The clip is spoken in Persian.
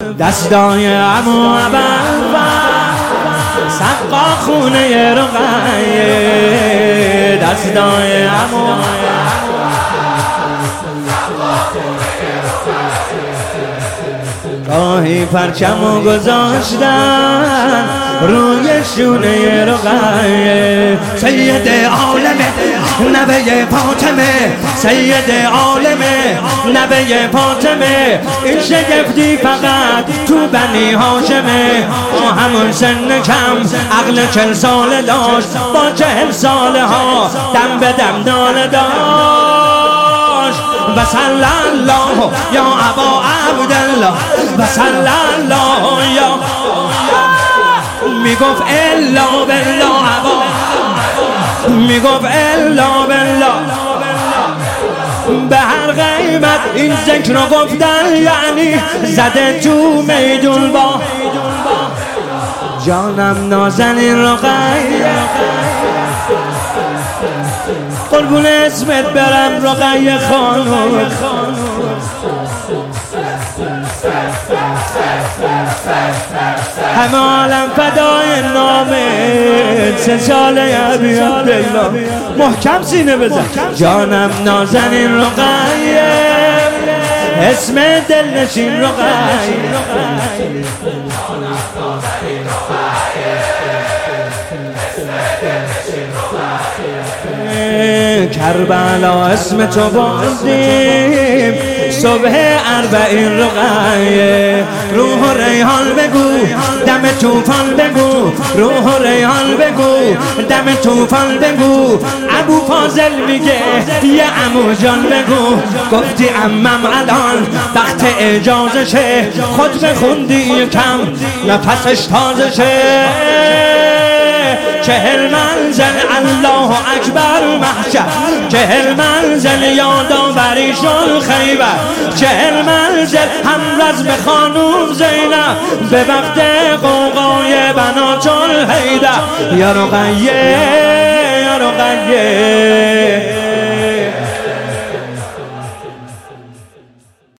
دستای عمو ابوالفضل سقا خونه رقیه دستای عمو گاهی پرچمو گذاشتن روی شونه رقیه سید عالمه نبی فاطمه سید عالمه نبی فاطمه این شگفتی فقط تو بنی هاشمه همون سن کم عقل 40 ساله داشت با 40 ساله ها دم به دم ناله داشت و صلی الله یا ابا عبدالله و صلی الله یا میگفت الا بالله ابا میگفت الا بالله به هر قیمت این ذکر رو گفتن یعنی زده تو میدون با جانم نازنین رقیه قربون اسمت برم رقیه خانم همه عالم فدای نامت 3 ساله عبی عبدالله محکم سینه بزن جانم نازنین رقیه اسم دلنشین رقیه کربلا اسم تو بردیم صبح 40 رقیه روح و ریحان بگو دم توفان بگو روح و ریحان بگو دم توفان بگو ابو فاضل میگه یه عمو جان بگو گفتی عمم الان وقت اجازشه خود بخوندی کم نفسش تازه شه 40 منزل الله اکبر محشر 40 منزل یادآوری شد خیبر 40 منزل هم رزم خانوم زینب به وقت قوقای بنات الحیدر یا رقیه یا رقیه